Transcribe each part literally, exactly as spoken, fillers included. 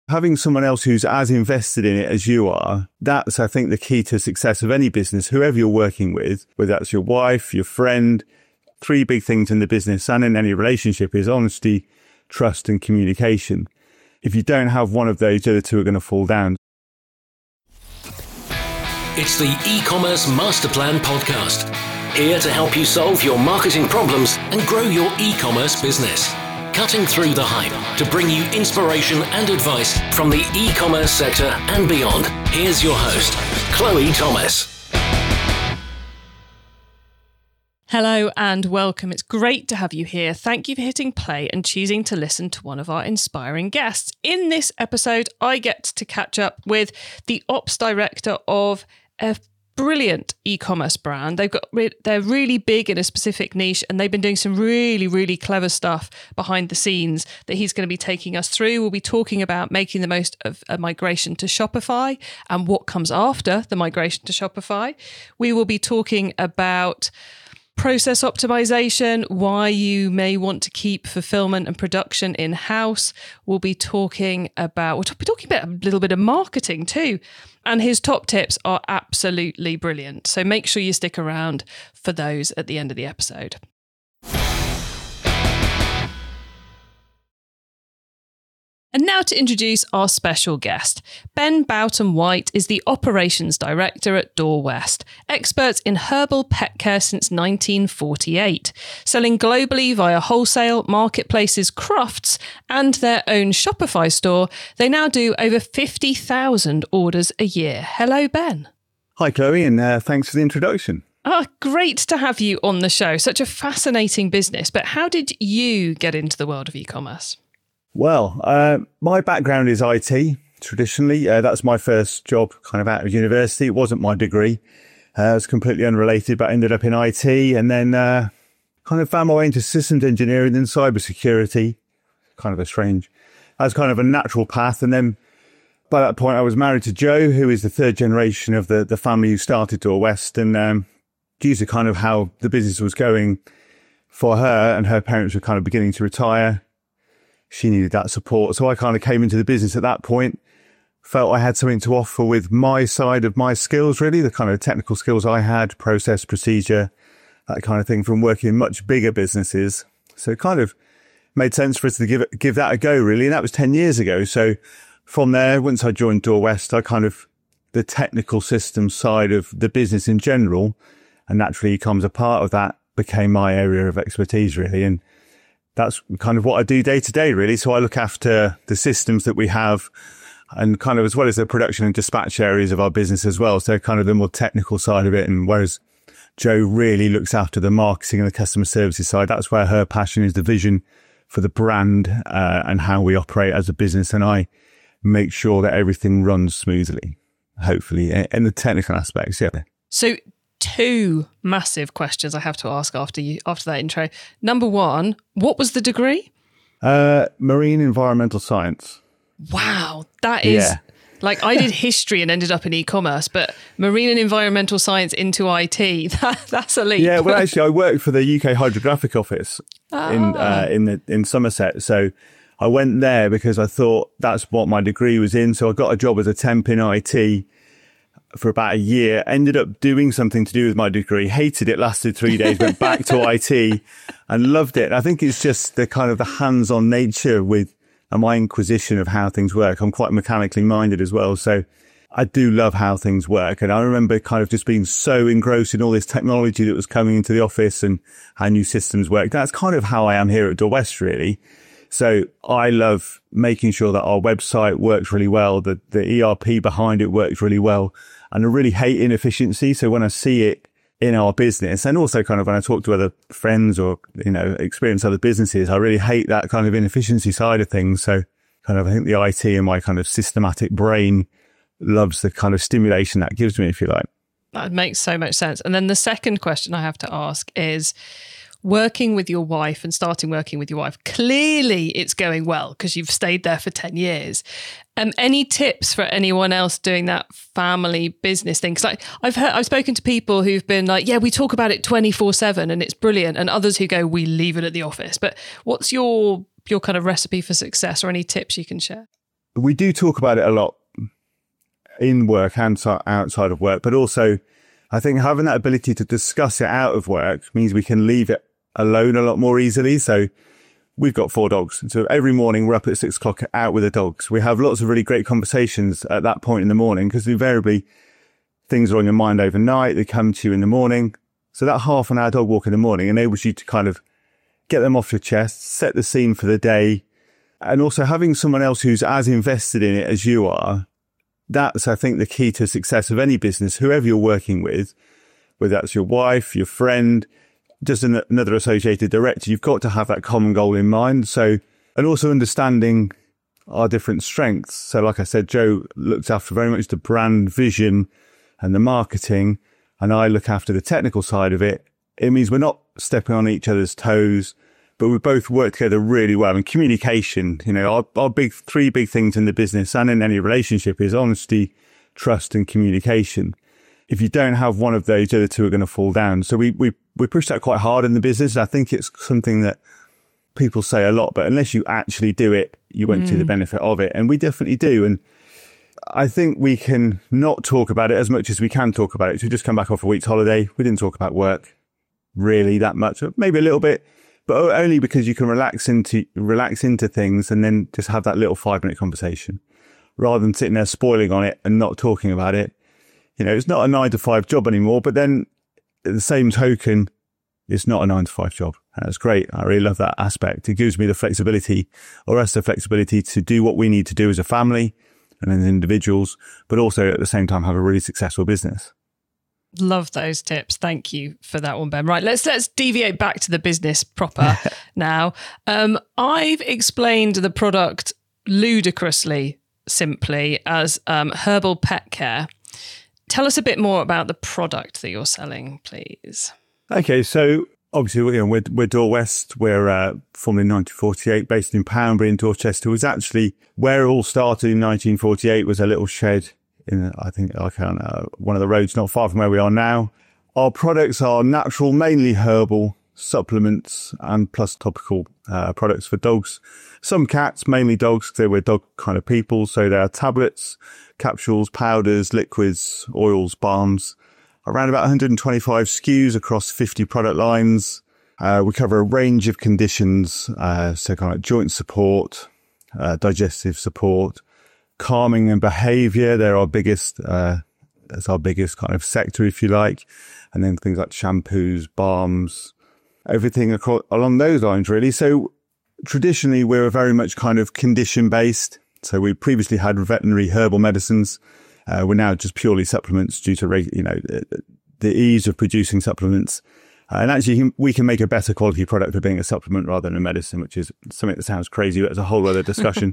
having someone else who's as invested in it as you are, that's, I think, the key to success of any business, whoever you're working with, whether that's your wife, your friend. Three big things in the business and in any relationship is honesty, trust, and communication. If you don't have one of those, the other two are going to fall down. It's the E-Commerce Master Plan Podcast. Here to help you solve your marketing problems and grow your e-commerce business. Cutting through the hype to bring you inspiration and advice from the e-commerce sector and beyond. Here's your host, Chloe Thomas. Hello and welcome. It's great to have you here. Thank you for hitting play and choosing to listen to one of our inspiring guests. In this episode, I get to catch up with the ops director of a brilliant e-commerce brand. They've got they're really big in a specific niche, and they've been doing some really, really clever stuff behind the scenes that he's going to be taking us through. We'll be talking about making the most of a migration to Shopify and what comes after the migration to Shopify. We will be talking about process optimization, why you may want to keep fulfillment and production in-house. We'll be talking about, we'll be talking about a little bit of marketing too. And his top tips are absolutely brilliant. So make sure you stick around for those at the end of the episode. And now to introduce our special guest. Ben Boughton-White is the Operations Director at Door West, experts in herbal pet care since nineteen forty-eight. Selling globally via wholesale, marketplaces, crafts, and their own Shopify store, they now do over fifty thousand orders a year. Hello, Ben. Hi, Chloe, and uh, thanks for the introduction. Ah, great to have you on the show. Such a fascinating business. But how did you get into the world of e-commerce? Well, uh, my background is I T, traditionally. Uh, that's my first job kind of out of university. It wasn't my degree. Uh, it was completely unrelated, but I ended up in I T and then uh, kind of found my way into systems engineering and cybersecurity. Kind of a strange, as kind of a natural path. And then by that point, I was married to Jo, who is the third generation of the, the family who started Door West. And um, due to kind of how the business was going for her, and her parents were kind of beginning to retire, she needed that support. So I kind of came into the business at that point, felt I had something to offer with my side of my skills, really, the kind of technical skills I had, process, procedure, that kind of thing, from working in much bigger businesses. So it kind of made sense for us to give it, give that a go, really. And that was ten years ago. So from there, once I joined Door West, I kind of, the technical system side of the business in general, and naturally e-com's a part of that, became my area of expertise, really. And that's kind of what I do day to day, really. So I look after the systems that we have, and kind of as well as the production and dispatch areas of our business as well. So kind of the more technical side of it. And whereas Jo really looks after the marketing and the customer services side, that's where her passion is, the vision for the brand uh, and how we operate as a business. And I make sure that everything runs smoothly, hopefully, in the technical aspects. Yeah. So two massive questions I have to ask after you after that intro. Number one, what was the degree? Uh, marine environmental science. Wow, that is yeah. Like I did history and ended up in e-commerce, but marine and environmental science into I T, that, that's a leap. Yeah, well, actually, I worked for the U K Hydrographic Office ah. in uh, in the in Somerset, so I went there because I thought that's what my degree was in. So I got a job as a temp in I T for about a year, ended up doing something to do with my degree, hated it, lasted three days, went back to I T and loved it. I think it's just the kind of the hands-on nature with and my inquisition of how things work. I'm quite mechanically minded as well. So I do love how things work. And I remember kind of just being so engrossed in all this technology that was coming into the office and how new systems work. That's kind of how I am here at Door West, really. So I love making sure that our website works really well, that the E R P behind it works really well. And I really hate inefficiency. So when I see it in our business, and also kind of when I talk to other friends or, you know, experience other businesses, I really hate that kind of inefficiency side of things. So kind of, I think the I T and my kind of systematic brain loves the kind of stimulation that gives me, if you like. That makes so much sense. And then the second question I have to ask is, working with your wife and starting working with your wife, clearly it's going well because you've stayed there for ten years. Um, any tips for anyone else doing that family business thing? Because like, I've heard, I've spoken to people who've been like, yeah, we talk about it twenty-four seven and it's brilliant. And others who go, we leave it at the office. But what's your your kind of recipe for success or any tips you can share? we do talk about it a lot in work and so- outside of work, but also I think having that ability to discuss it out of work means we can leave it alone a lot more easily. So we've got four dogs. So every morning we're up at six o'clock out with the dogs. We have lots of really great conversations at that point in the morning because invariably things are on your mind overnight. They come to you in the morning. So that half an hour dog walk in the morning enables you to kind of get them off your chest, set the scene for the day. And also having someone else who's as invested in it as you are, that's, I think, the key to success of any business, whoever you're working with, whether that's your wife, your friend, just an, another associated director, you've got to have that common goal in mind. So, and also understanding our different strengths. So like I said, Joe looks after very much the brand vision and the marketing, and I look after the technical side of it. It means we're not stepping on each other's toes, but we both work together really well. And communication, you know, our, our big, three big things in the business and in any relationship is honesty, trust and communication. If you don't have one of those, the other two are going to fall down. So we, we, we push that quite hard in the business. I think it's something that people say a lot, but unless you actually do it, you won't mm. see the benefit of it. And we definitely do. And I think we can not talk about it as much as we can talk about it. So we just come back off a week's holiday. We didn't talk about work really that much, maybe a little bit, but only because you can relax into, relax into things and then just have that little five minute conversation rather than sitting there spoiling on it and not talking about it. You know, it's not a nine to five job anymore, but then at the same token, it's not a nine to five job. That's great. I really love that aspect. It gives me the flexibility, or us the flexibility to do what we need to do as a family and as individuals, but also at the same time have a really successful business. Love those tips. Thank you for that one, Ben. Right, let's let's deviate back to the business proper now. Um, I've explained the product ludicrously simply as um, herbal pet care. Tell us a bit more about the product that you're selling, please. Okay, so obviously you know, we're, we're Dor West. We're uh, formed in nineteen forty-eight, based in Poundbury in Dorchester. It was actually where it all started in nineteen forty-eight was a little shed in, I think, like on uh, one of the roads not far from where we are now. Our products are natural, mainly herbal supplements and plus topical uh, products for dogs. Some cats, mainly dogs, because we're dog kind of people. So there are tablets, capsules, powders, liquids, oils, balms. Around about one hundred twenty-five S K Us across fifty product lines. Uh, we cover a range of conditions, uh, so kind of like joint support, uh, digestive support, calming and behavior. They're our biggest, uh, that's our biggest kind of sector, if you like. And then things like shampoos, balms, everything across, along those lines, really. So traditionally, we're very much kind of condition based. So we previously had veterinary herbal medicines. Uh, we're now just purely supplements due to, you know, the, the ease of producing supplements. Uh, and actually, we can make a better quality product for being a supplement rather than a medicine, which is something that sounds crazy, but it's a whole other discussion.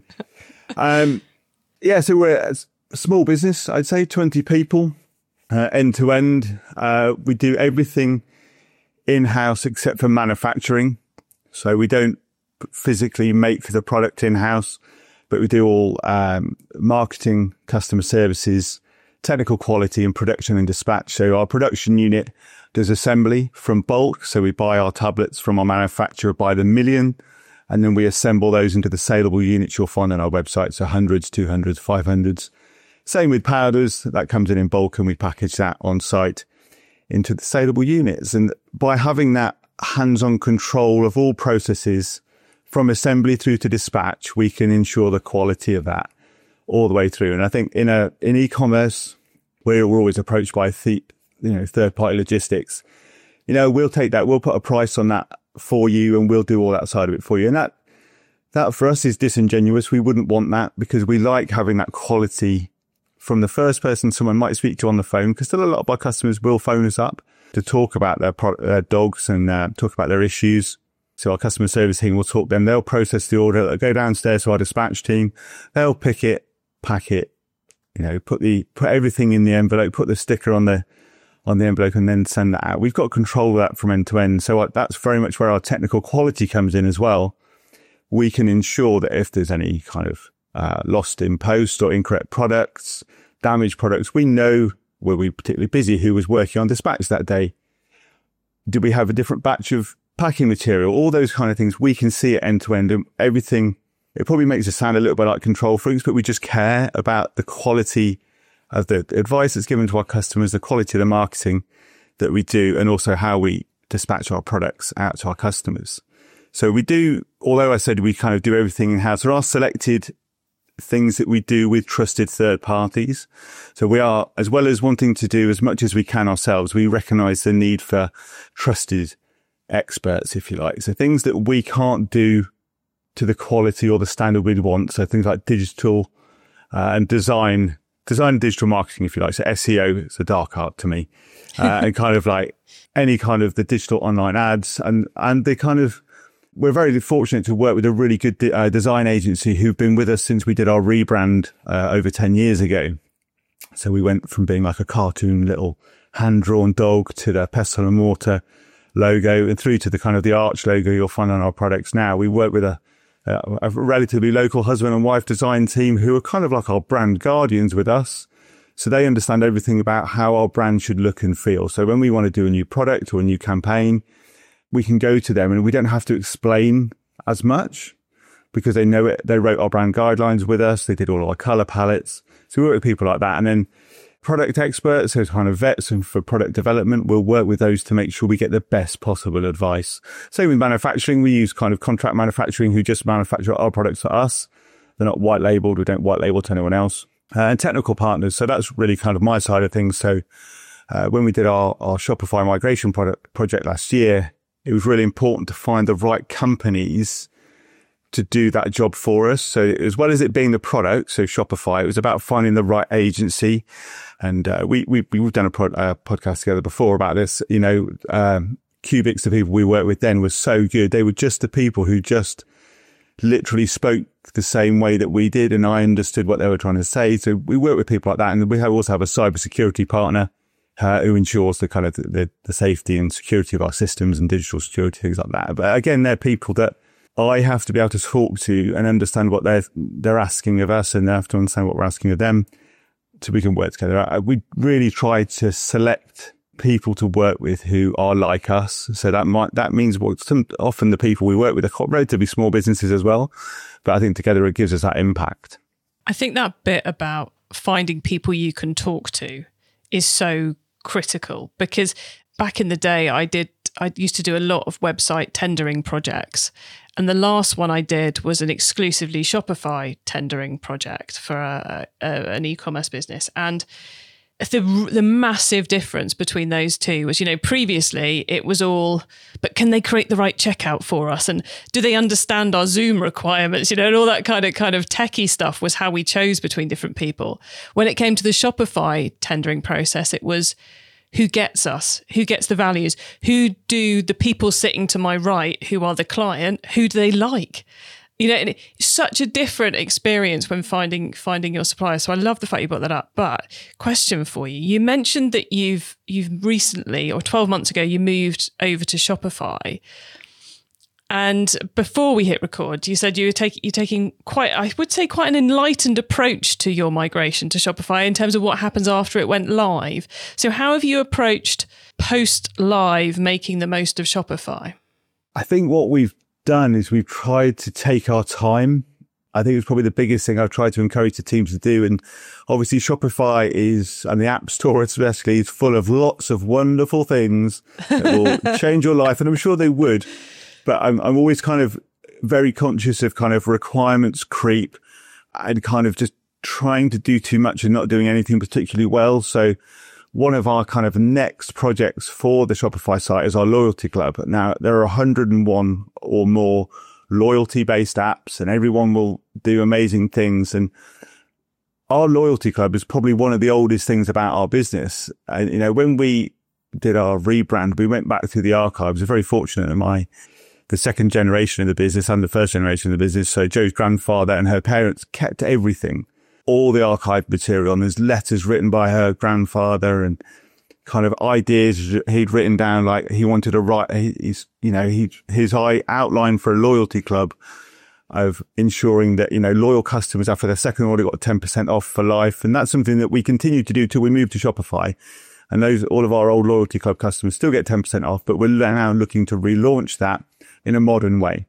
um, yeah, so we're a small business, I'd say twenty people, uh, end to end. Uh, we do everything in-house except for manufacturing. So we don't physically make the product in-house, but we do all um, marketing, customer services, technical quality and production and dispatch. So our production unit does assembly from bulk. So we buy our tablets from our manufacturer by the million, and then we assemble those into the saleable units you'll find on our website. So hundreds, two hundreds, five hundreds. Same with powders. That comes in in bulk and we package that on site into the saleable units. And by having that hands-on control of all processes from assembly through to dispatch, we can ensure the quality of that all the way through. And I think in a in e-commerce, where we're always approached by th- you know third-party logistics, you know, we'll take that, we'll put a price on that for you, and we'll do all that side of it for you. And that that for us is disingenuous. We wouldn't want that, because we like having that quality from the first person someone might speak to on the phone, because still a lot of our customers will phone us up to talk about their, pro- their dogs and uh, talk about their issues. So our customer service team will talk to them. They'll process the order. They'll go downstairs to our dispatch team. They'll pick it, pack it, you know, put the, put everything in the envelope, put the sticker on the, on the envelope, and then send that out. We've got control of that from end to end. So that's very much where our technical quality comes in as well. We can ensure that if there's any kind of uh, lost in post or incorrect products, damaged products, we know, were we particularly busy, who was working on dispatch that day? Did we have a different batch of packing material? All those kind of things we can see it end to end, and everything it probably makes us sound a little bit like control freaks, but we just care about the quality of the advice that's given to our customers, the quality of the marketing that we do, and also how we dispatch our products out to our customers. So we do, although I said we kind of do everything in-house, there are selected things that we do with trusted third parties. So we are, as well as wanting to do as much as we can ourselves, we recognise the need for trusted experts, if you like. So things that we can't do to the quality or the standard we'd want. So things like digital uh, and design, design and digital marketing, if you like. So S E O, it's a dark art to me. Uh, and kind of like any kind of the digital online ads and, and the kind of, we're very fortunate to work with a really good de- uh, design agency who've been with us since we did our rebrand uh, over ten years ago. So we went from being like a cartoon little hand-drawn dog to the pestle and mortar logo and through to the kind of the arch logo you'll find on our products now. We work with a, a, a relatively local husband and wife design team who are kind of like our brand guardians with us. So they understand everything about how our brand should look and feel. So when we want to do a new product or a new campaign, we can go to them and we don't have to explain as much because they know it. They wrote our brand guidelines with us. They did all our color palettes. So we work with people like that. And then product experts, so kind of vets and for product development, we'll work with those to make sure we get the best possible advice. Same with manufacturing. We use kind of contract manufacturing who just manufacture our products for us. They're not white labeled. We don't white label to anyone else. Uh, and technical partners. So that's really kind of my side of things. So uh, when we did our, our Shopify migration product project last year, it was really important to find the right companies to do that job for us. So as well as it being the product, so Shopify, it was about finding the right agency. And uh, we, we, we've done a pod, uh, podcast together before about this. You know, um, Cubics, the people we worked with then, was so good. They were just the people who just literally spoke the same way that we did, and I understood what they were trying to say. So we work with people like that, and we also have a cybersecurity partner uh, who ensures the kind of the, the safety and security of our systems and digital security, things like that. But again, they're people that I have to be able to talk to and understand what they're they're asking of us, and they have to understand what we're asking of them, so we can work together. We really try to select people to work with who are like us. So that might, that means what some, often the people we work with are relatively small businesses as well. But I think together it gives us that impact. I think that bit about finding people you can talk to is so critical, because back in the day I did, I used to do a lot of website tendering projects. And the last one I did was an exclusively Shopify tendering project for a, a, an e-commerce business. And The the massive difference between those two was, you know, previously it was all, but can they create the right checkout for us? And do they understand our Zoom requirements? You know, and all that kind of kind of techie stuff was how we chose between different people. When it came to the Shopify tendering process, it was who gets us, who gets the values, who do the people sitting to my right, who are the client, who do they like? You know, and it's such a different experience when finding finding your supplier. So I love the fact you brought that up. But question for you: you mentioned that you've you've recently, or twelve months ago, you moved over to Shopify. And before we hit record, you said you were taking you're taking quite, I would say, quite an enlightened approach to your migration to Shopify in terms of what happens after it went live. So how have you approached post live making the most of Shopify? I think what we've done is we've tried to take our time. I think it's probably the biggest thing I've tried to encourage the teams to do. And obviously Shopify is, and the App Store especially, is full of lots of wonderful things that will change your life. And I'm sure they would, but I'm, I'm always kind of very conscious of kind of requirements creep and kind of just trying to do too much and not doing anything particularly well. So one of our kind of next projects for the Shopify site is our loyalty club. Now, there are one hundred and one or more loyalty-based apps, and everyone will do amazing things. And our loyalty club is probably one of the oldest things about our business. And, you know, when we did our rebrand, we went back through the archives. We're very fortunate that my, the second generation of the business and the first generation of the business, so Joe's grandfather and her parents, kept everything. All the archived material, and there's letters written by her grandfather and kind of ideas he'd written down, like he wanted to write, he's, you know, he, his outline for a loyalty club of ensuring that, you know, loyal customers after their second order got ten percent off for life. And that's something that we continue to do till we move to Shopify. And those, all of our old loyalty club customers still get ten percent off, but we're now looking to relaunch that in a modern way.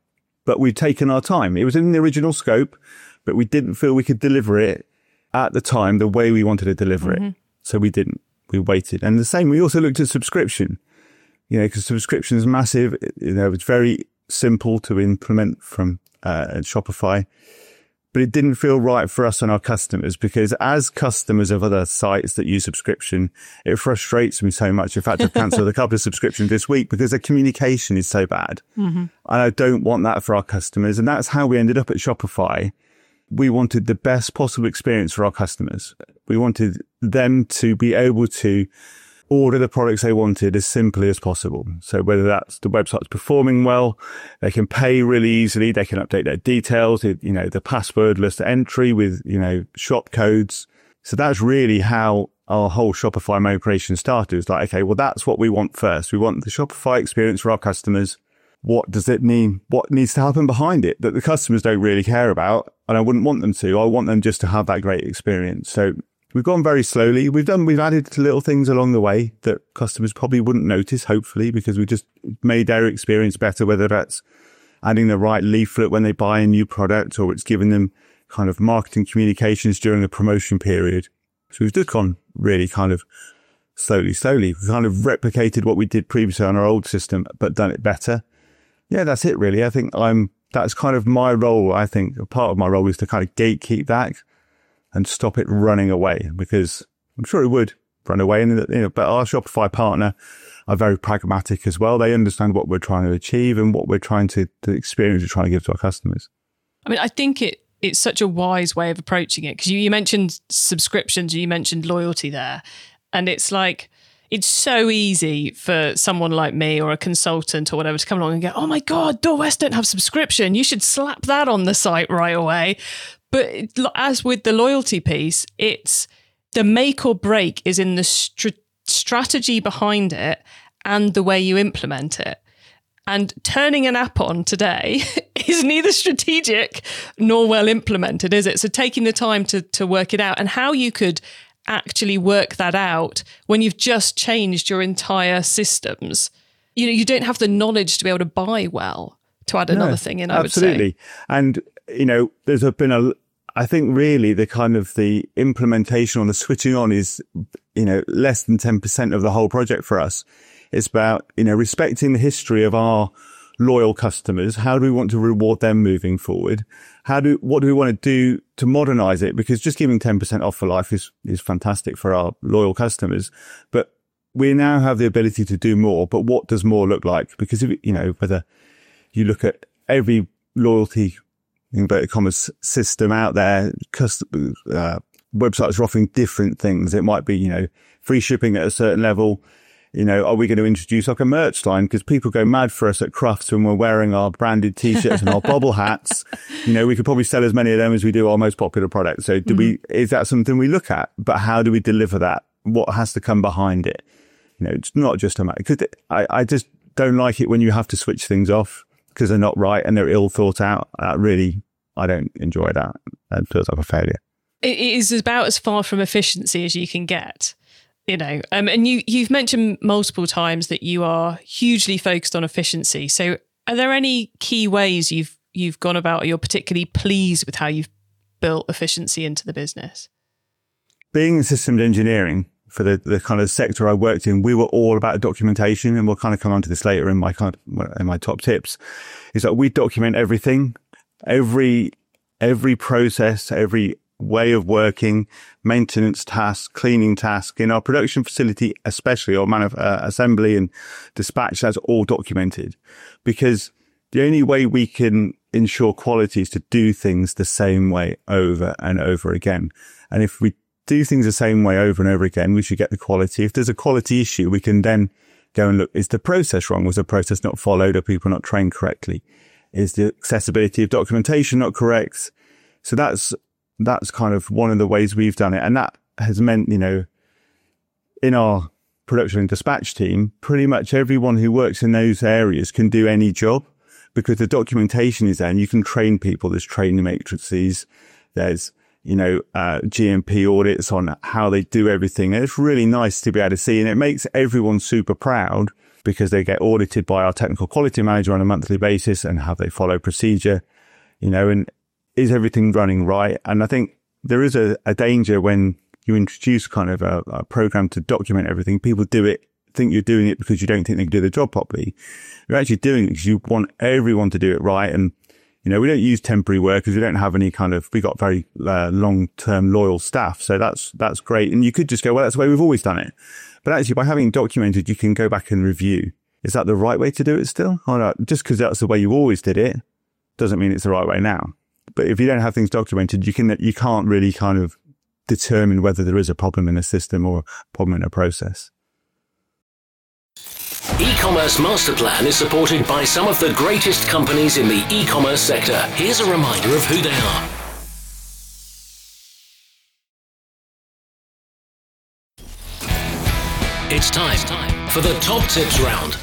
but we'd taken our time. It was in the original scope, but we didn't feel we could deliver it at the time the way we wanted to deliver mm-hmm. it. So we didn't. We waited. And the same, we also looked at subscription, you know, because subscription is massive. It, you know, it's very simple to implement from uh, Shopify, but it didn't feel right for us and our customers, because as customers of other sites that use subscription, it frustrates me so much. In fact, I've cancelled a couple of subscriptions this week because the communication is so bad. Mm-hmm. And I don't want that for our customers. And that's how we ended up at Shopify. We wanted the best possible experience for our customers. We wanted them to be able to order the products they wanted as simply as possible. So whether that's the website's performing well, they can pay really easily, they can update their details, you know, the passwordless entry with, you know, shop codes. So that's really how our whole Shopify migration started. It's like, okay, well, that's what we want first. We want the Shopify experience for our customers. What does it mean? What needs to happen behind it that the customers don't really care about? And I wouldn't want them to. I want them just to have that great experience. So we've gone very slowly. We've done, we've added little things along the way that customers probably wouldn't notice, hopefully, because we just made their experience better, whether that's adding the right leaflet when they buy a new product, or it's giving them kind of marketing communications during the promotion period. So we've just gone really kind of slowly, slowly. We kind of replicated what we did previously on our old system, but done it better. Yeah, that's it really. I think I'm, that's kind of my role. I think a part of my role is to kind of gatekeep that and stop it running away, because I'm sure it would run away. And, you know, but our Shopify partner are very pragmatic as well. They understand what we're trying to achieve and what we're trying to, the experience we're trying to give to our customers. I mean, I think it, it's such a wise way of approaching it, because you, you mentioned subscriptions, you mentioned loyalty there. And it's like, it's so easy for someone like me or a consultant or whatever to come along and go, oh my God, Door West don't have subscription. You should slap that on the site right away. But as with the loyalty piece, it's the make or break is in the str- strategy behind it and the way you implement it. And turning an app on today is neither strategic nor well implemented, is it? So taking the time to to work it out, and how you could actually work that out when you've just changed your entire systems. You know, you don't have the knowledge to be able to buy well, to add another no, thing in, I absolutely. would say. And, you know, there's been a, I think really the kind of the implementation on the switching on is, you know, less than ten percent of the whole project for us. It's about, you know, respecting the history of our loyal customers. How do we want to reward them moving forward? How do, what do we want to do to modernize it? Because just giving ten percent off for life is, is fantastic for our loyal customers. But we now have the ability to do more. But what does more look like? Because, if, you know, whether you look at every loyalty, inverted commas, system out there, custom, uh, websites are offering different things. It might be, you know, free shipping at a certain level. You know, are we going to introduce like a merch line? Because people go mad for us at Crufts when we're wearing our branded T-shirts and our bobble hats. You know, we could probably sell as many of them as we do our most popular products. So do mm-hmm. we, is that something we look at? But how do we deliver that? What has to come behind it? You know, it's not just a matter, because I, I just don't like it when you have to switch things off because they're not right and they're ill thought out. Uh, really, I don't enjoy that. It feels like a failure. It is about as far from efficiency as you can get. You know, um, and you, you've mentioned multiple times that you are hugely focused on efficiency. So are there any key ways you've you've gone about, or you're particularly pleased with how you've built efficiency into the business? Being in systems engineering, for the, the kind of sector I worked in, we were all about documentation, and we'll kind of come on to this later in my kind of, in my top tips, is that we document everything, every every process, every way of working, maintenance tasks, cleaning tasks in our production facility, especially, or manuf- uh, assembly and dispatch. That's all documented, because the only way we can ensure quality is to do things the same way over and over again. And if we do things the same way over and over again, we should get the quality. If there's a quality issue, we can then go and look, is the process wrong? Was the process not followed? Are people not trained correctly? Is the accessibility of documentation not correct? So that's That's kind of one of the ways we've done it. And that has meant, you know, in our production and dispatch team, pretty much everyone who works in those areas can do any job, because the documentation is there and you can train people. There's training matrices. There's, you know, uh, G M P audits on how they do everything. And it's really nice to be able to see, and it makes everyone super proud, because they get audited by our technical quality manager on a monthly basis, and have they follow procedure, you know, and is everything running right? And I think there is a, a danger when you introduce kind of a, a program to document everything. People do it, think you're doing it because you don't think they can do the job properly. You're actually doing it because you want everyone to do it right. And, you know, we don't use temporary workers. We don't have any kind of, we got very uh, long-term loyal staff. So that's, that's great. And you could just go, well, that's the way we've always done it. But actually, by having it documented, you can go back and review. Is that the right way to do it still? Or not? Just because that's the way you always did it doesn't mean it's the right way now. But if you don't have things documented, you can, you can't really kind of determine whether there is a problem in a system or a problem in a process. E-commerce Master Plan is supported by some of the greatest companies in the e-commerce sector. Here's a reminder of who they are. It's time for the top tips round.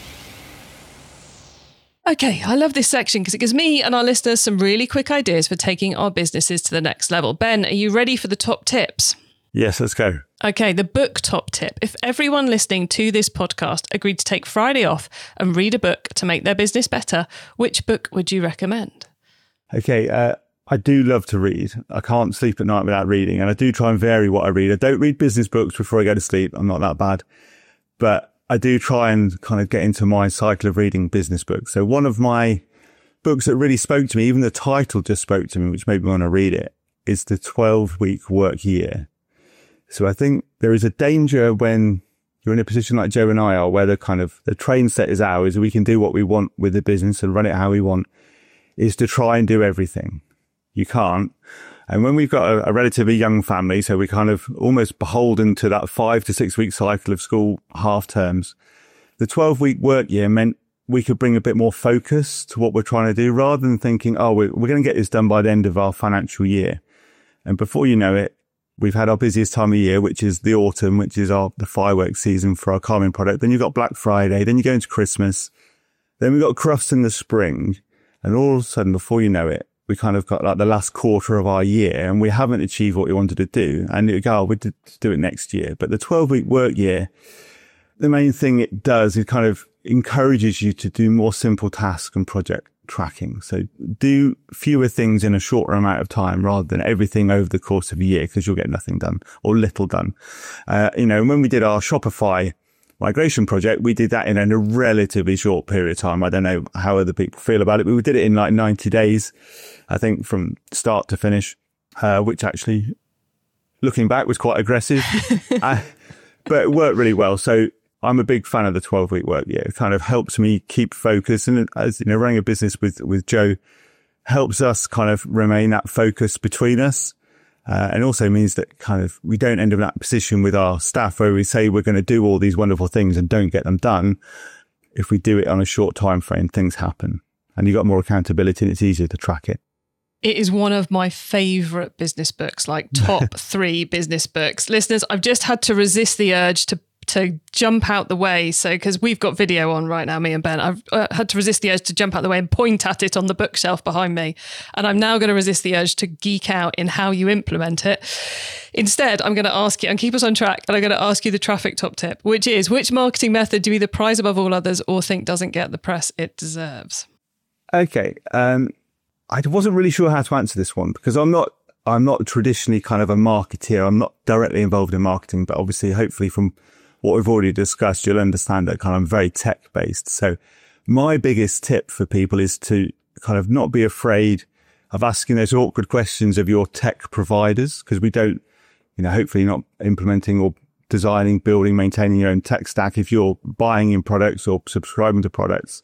Okay, I love this section because it gives me and our listeners some really quick ideas for taking our businesses to the next level. Ben, are you ready for the top tips? Yes, let's go. Okay, the book top tip. If everyone listening to this podcast agreed to take Friday off and read a book to make their business better, which book would you recommend? Okay, uh, I do love to read. I can't sleep at night without reading, and I do try and vary what I read. I don't read business books before I go to sleep. I'm not that bad. But I do try and kind of get into my cycle of reading business books. So one of my books that really spoke to me, even the title just spoke to me, which made me want to read it, is the twelve-week Work Year. So I think there is a danger when you're in a position like Joe and I are, where the kind of the train set is ours, we can do what we want with the business and run it how we want, is to try and do everything. You can't. And when we've got a, a relatively young family, so we're kind of almost beholden to that five to six week cycle of school half terms, the twelve week work year meant we could bring a bit more focus to what we're trying to do, rather than thinking, oh, we're, we're going to get this done by the end of our financial year. And before you know it, we've had our busiest time of year, which is the autumn, which is our the fireworks season for our Carmen product. Then you've got Black Friday, then you go into Christmas, then we've got Crufts in the spring. And all of a sudden, before you know it, we kind of got like the last quarter of our year and we haven't achieved what we wanted to do. And you go, oh, we'll do it next year. But the twelve week work year, the main thing it does is kind of encourages you to do more simple tasks and project tracking. So do fewer things in a shorter amount of time rather than everything over the course of a year, because you'll get nothing done or little done. Uh, you know, when we did our Shopify migration project, we did that in a relatively short period of time. I don't know how other people feel about it, but we did it in like ninety days, I think, from start to finish, uh, which actually, looking back, was quite aggressive, uh, but it worked really well. So I'm a big fan of the twelve week work year. It kind of helps me keep focus. And as you know, running a business with, with Joe helps us kind of remain that focus between us. Uh, and also means that kind of we don't end up in that position with our staff where we say we're going to do all these wonderful things and don't get them done. If we do it on a short time frame, things happen and you've got more accountability and it's easier to track it. It is one of my favourite business books, like top three business books. Listeners, I've just had to resist the urge to to jump out the way. So, because we've got video on right now, me and Ben, I've uh, had to resist the urge to jump out the way and point at it on the bookshelf behind me. And I'm now going to resist the urge to geek out in how you implement it. Instead, I'm going to ask you, and keep us on track, and I'm going to ask you the traffic top tip, which is, which marketing method do you either prize above all others or think doesn't get the press it deserves? Okay. Um, I wasn't really sure how to answer this one because I'm not, I'm not traditionally kind of a marketeer. I'm not directly involved in marketing, but obviously, hopefully from what we've already discussed, you'll understand that kind of I'm very tech based. So my biggest tip for people is to kind of not be afraid of asking those awkward questions of your tech providers, because we don't, you know, hopefully not implementing or designing, building, maintaining your own tech stack. If you're buying in products or subscribing to products,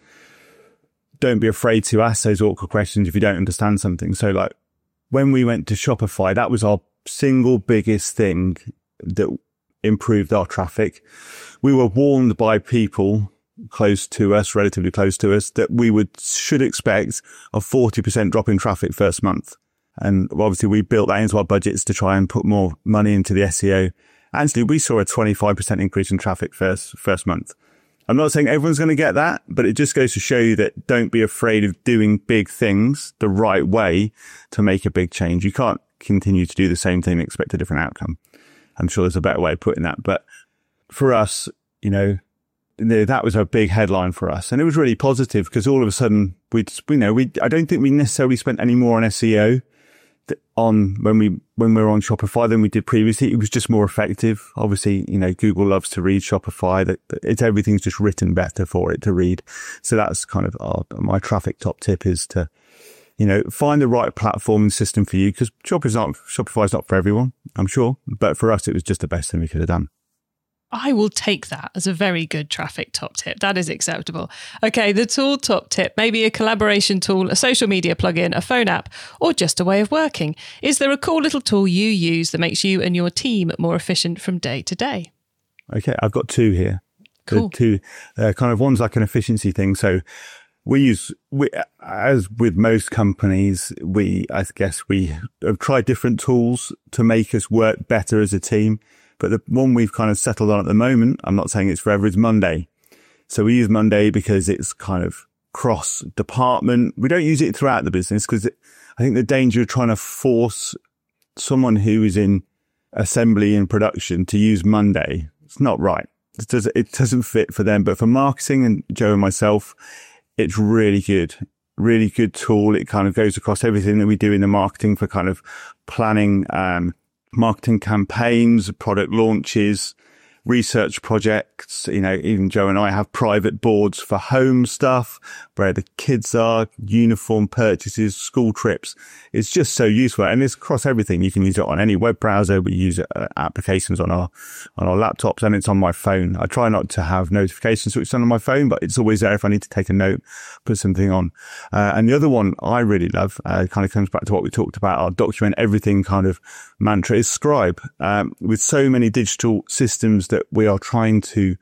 don't be afraid to ask those awkward questions if you don't understand something. So like when we went to Shopify, that was our single biggest thing that improved our traffic. We were warned by people close to us, relatively close to us, that we would should expect a forty percent drop in traffic first month. And obviously we built that into our budgets to try and put more money into the S E O. Actually, we saw a twenty-five percent increase in traffic first, first month. I'm not saying everyone's going to get that, but it just goes to show you that don't be afraid of doing big things the right way to make a big change. You can't continue to do the same thing and expect a different outcome. I'm sure there's a better way of putting that. But for us, you know, you know, that was a big headline for us. And it was really positive because all of a sudden we'd, you know, we, I don't think we necessarily spent any more on S E O on when we, when we were on Shopify than we did previously. It was just more effective. Obviously, you know, Google loves to read Shopify, that it's everything's just written better for it to read. So that's kind of our, my traffic top tip is to, you know, find the right platform and system for you, because Shopify's not, Shopify's not for everyone, I'm sure. But for us, it was just the best thing we could have done. I will take that as a very good traffic top tip. That is acceptable. Okay, the tool top tip, maybe a collaboration tool, a social media plugin, a phone app, or just a way of working. Is there a cool little tool you use that makes you and your team more efficient from day to day? Okay, I've got two here. Cool. The two, uh, kind of one's like an efficiency thing. So we use, we, as with most companies, we, I guess we have tried different tools to make us work better as a team. But the one we've kind of settled on at the moment, I'm not saying it's forever, is Monday. So we use Monday because it's kind of cross department. We don't use it throughout the business because I think the danger of trying to force someone who is in assembly and production to use Monday, it's not right. It doesn't, it doesn't fit for them. But for marketing and Joe and myself, it's really good. Really good tool. It kind of goes across everything that we do in the marketing for kind of planning, um, marketing campaigns, product launches, research projects. You know, even Joe and I have private boards for home stuff, where the kids are, uniform purchases, school trips. It's just so useful. And it's across everything. You can use it on any web browser. We use uh, applications on our, on our laptops, and it's on my phone. I try not to have notifications switched on on my phone, but it's always there if I need to take a note, put something on. Uh, and the other one I really love, uh, kind of comes back to what we talked about, our document everything kind of mantra, is Scribe. Um, with so many digital systems that we are trying to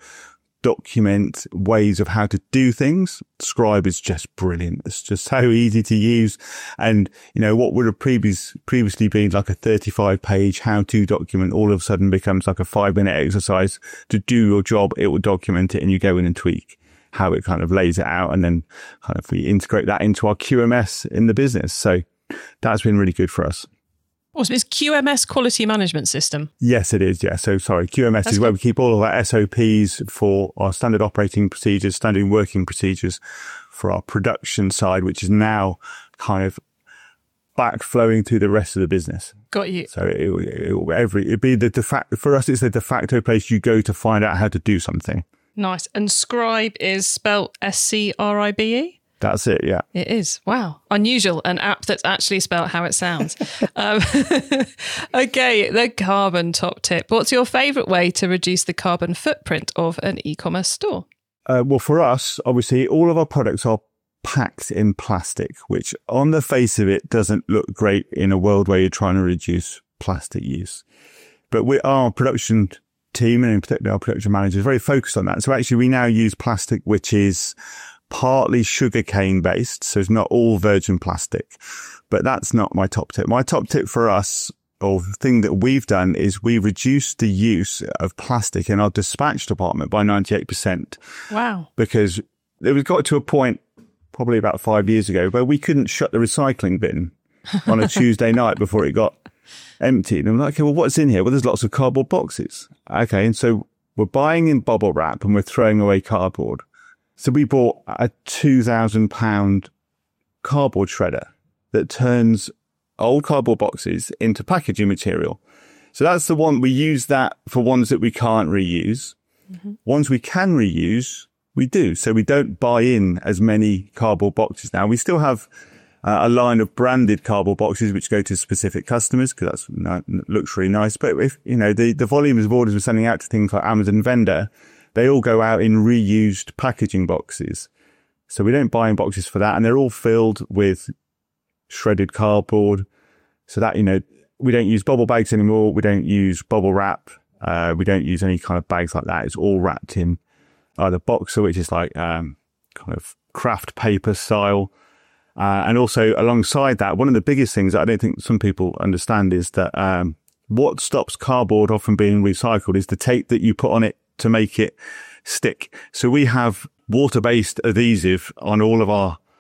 document ways of how to do things, Scribe is just brilliant. It's just so easy to use. And, you know, what would have previous, previously been like a thirty-five page how-to document all of a sudden becomes like a five minute exercise to do your job. It will document it and you go in and tweak how it kind of lays it out. And then kind of we integrate that into our Q M S in the business. So that's been really good for us. Awesome. It's Q M S quality management system. Yes, it is. Yeah. So sorry, Q M S That's is where cool. we keep all of our S O Ps for our standard operating procedures, standard working procedures for our production side, which is now kind of backflowing to the rest of the business. Got you. So it, it, every, it'd be the de facto, for us, it's the de facto place you go to find out how to do something. Nice. And Scribe is spelled S C R I B E? That's it, yeah. It is. Wow. Unusual. An app that's actually spelled how it sounds. um, okay, the carbon top tip. What's your favourite way to reduce the carbon footprint of an e-commerce store? Uh, well, for us, obviously, all of our products are packed in plastic, which on the face of it doesn't look great in a world where you're trying to reduce plastic use. But we, our production team, and in particular our production manager, is very focused on that. So actually, we now use plastic which is partly sugarcane based, so it's not all virgin plastic. But that's not my top tip. My top tip for us, or the thing that we've done, is we reduced the use of plastic in our dispatch department by ninety-eight percent. Wow. Because it got to a point probably about five years ago where we couldn't shut the recycling bin on a Tuesday night before it got emptied. And I'm like, okay, well, what's in here? Well, there's lots of cardboard boxes. Okay. And so we're buying in bubble wrap and we're throwing away cardboard. So we bought a two thousand pound cardboard shredder that turns old cardboard boxes into packaging material. So that's the one, we use that for ones that we can't reuse. Mm-hmm. Ones we can reuse, we do. So we don't buy in as many cardboard boxes now. We still have uh, a line of branded cardboard boxes which go to specific customers because that looks really nice. But if, you know, the, the volume of orders we're sending out to things like Amazon Vendor, they all go out in reused packaging boxes. So we don't buy in boxes for that. And they're all filled with shredded cardboard. So that, you know, we don't use bubble bags anymore. We don't use bubble wrap. Uh, we don't use any kind of bags like that. It's all wrapped in either boxer, which is like, um, kind of craft paper style. Uh, and also alongside that, one of the biggest things that I don't think some people understand is that, um, what stops cardboard off from being recycled is the tape that you put on it to make it stick. So we have water-based adhesive on all of our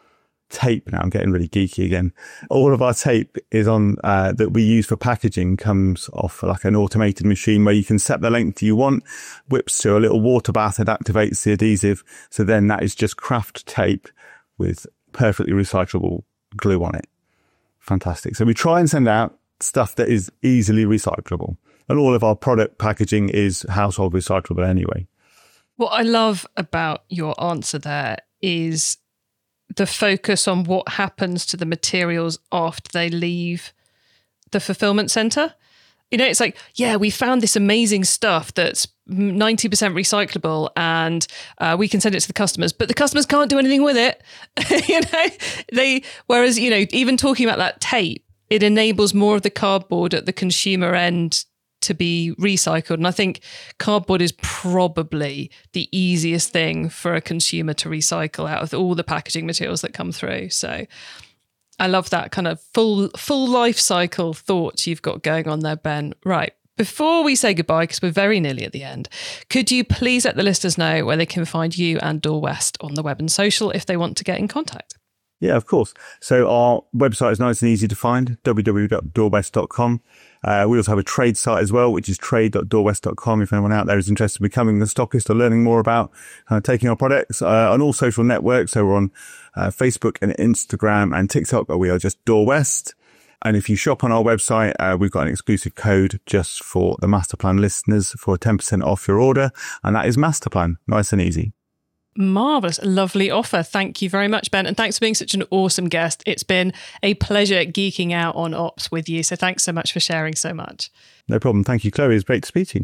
tape now. I'm getting really geeky again. All of our tape is on, uh, that we use for packaging comes off like an automated machine where you can set the length you want, whips to a little water bath and activates the adhesive. So then that is just craft tape with perfectly recyclable glue on it. Fantastic. So we try and send out stuff that is easily recyclable. And all of our product packaging is household recyclable anyway. What I love about your answer there is the focus on what happens to the materials after they leave the fulfillment center. You know, it's like, yeah, we found this amazing stuff that's ninety percent recyclable and uh, we can send it to the customers, but the customers can't do anything with it. you know, they, whereas, you know, even talking about that tape, it enables more of the cardboard at the consumer end to be recycled. And I think cardboard is probably the easiest thing for a consumer to recycle out of all the packaging materials that come through. So I love that kind of full full life cycle thought you've got going on there, Ben. Right. Before we say goodbye, because we're very nearly at the end, could you please let the listeners know where they can find you and Door West on the web and social if they want to get in contact? Yeah, of course. So our website is nice and easy to find, w w w dot door west dot com. Uh, we also have a trade site as well, which is trade dot door west dot com. If anyone out there is interested in becoming a stockist or learning more about uh, taking our products uh, on all social networks. So we're on uh, Facebook and Instagram and TikTok, where we are just Door West. And if you shop on our website, uh, we've got an exclusive code just for the Masterplan listeners for ten percent off your order. And that is Masterplan. Nice and easy. Marvellous. Lovely offer. Thank you very much, Ben. And thanks for being such an awesome guest. It's been a pleasure geeking out on ops with you. So thanks so much for sharing so much. No problem. Thank you, Chloe. It's great to speak to you.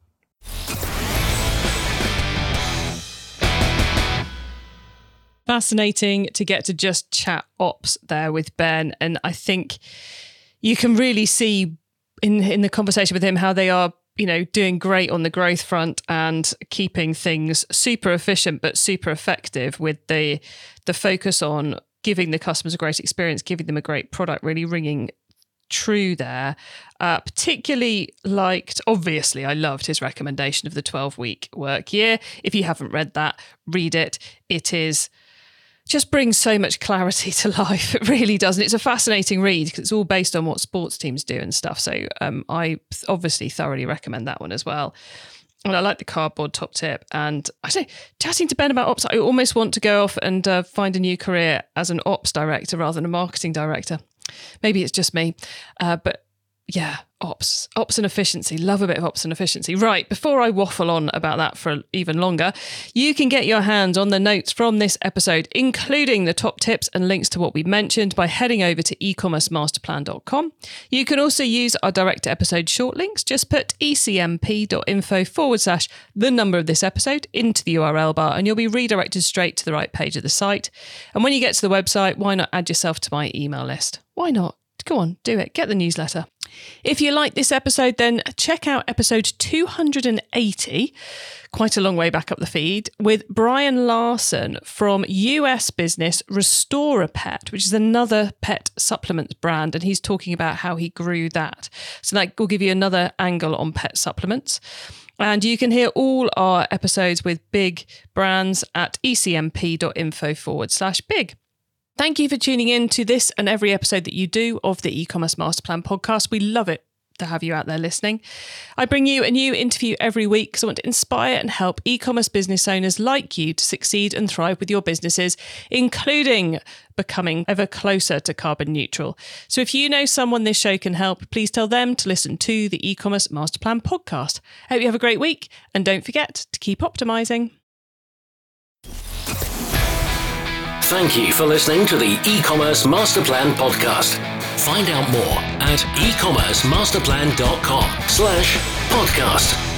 Fascinating to get to just chat ops there with Ben. And I think you can really see in, in the conversation with him how they are, you know, doing great on the growth front and keeping things super efficient, but super effective with the the focus on giving the customers a great experience, giving them a great product, really ringing true there. Uh, particularly liked, obviously, I loved his recommendation of the twelve-week work year. If you haven't read that, read it. It is just brings so much clarity to life. It really does. And it's a fascinating read because it's all based on what sports teams do and stuff. So um, I obviously thoroughly recommend that one as well. And I like the cardboard top tip. And I say, chatting to Ben about ops, I almost want to go off and uh, find a new career as an ops director rather than a marketing director. Maybe it's just me. Uh, but yeah, ops, ops and efficiency. Love a bit of ops and efficiency. Right, before I waffle on about that for even longer, you can get your hands on the notes from this episode, including the top tips and links to what we mentioned by heading over to e commerce master plan dot com. You can also use our direct episode short links. Just put ecmp.info forward slash the number of this episode into the U R L bar and you'll be redirected straight to the right page of the site. And when you get to the website, why not add yourself to my email list? Why not? Go on, do it. Get the newsletter. If you like this episode, then check out episode two hundred eighty, quite a long way back up the feed, with Brian Larson from U S business Restore a Pet, which is another pet supplements brand. And he's talking about how he grew that. So that will give you another angle on pet supplements. And you can hear all our episodes with big brands at ecmp.info forward slash big. Thank you for tuning in to this and every episode that you do of the E-commerce Masterplan podcast. We love it to have you out there listening. I bring you a new interview every week because I want to inspire and help e-commerce business owners like you to succeed and thrive with your businesses, including becoming ever closer to carbon neutral. So if you know someone this show can help, please tell them to listen to the E-commerce Masterplan podcast. I hope you have a great week and don't forget to keep optimizing. Thank you for listening to the E-commerce Masterplan podcast. Find out more at e commerce master plan dot com slash podcast.